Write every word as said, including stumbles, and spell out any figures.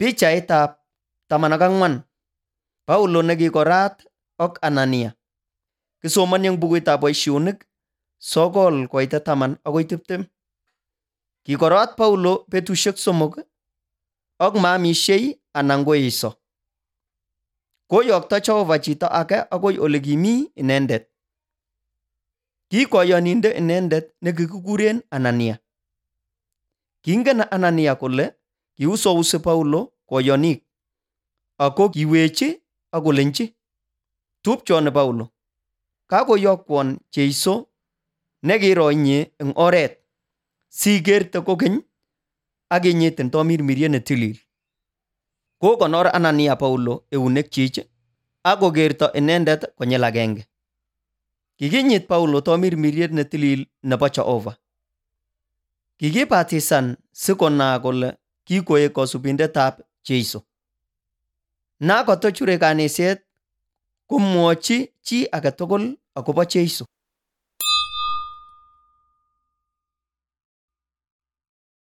Pichaitab taman ak ang'wan. Paulo nekikorat ak Anania. Kisomoni eng bukuitab Boisionik sokol koite taman akoi tiptem. Kikorot Paulo betusiek somok ak maamishei anan koesio. Koyokto Jehova chito age akoi ole kimi inendet. Ki koyoninde inendet nekikikuren Anania. Kingen Anania kole kiusousi Paulo koyonik ako kiwechi akolenji, tupchoni Paulo, kakoyokwon Jeiso nekiro inye eng oret sikerte kokeny ak inyiten tamirmiriet ne tilil. Kokonor Anania Paulo eunekyich akokerto inendet konyil agenge. Kikinyit Paulo tamirmiriet ne tilil nebo Jehova. Kikibatisan sikonaa kole kikoek kasubindetab Jeiso. Na kotochure kanisiet komwochi chi age tugul akobo Jeiso.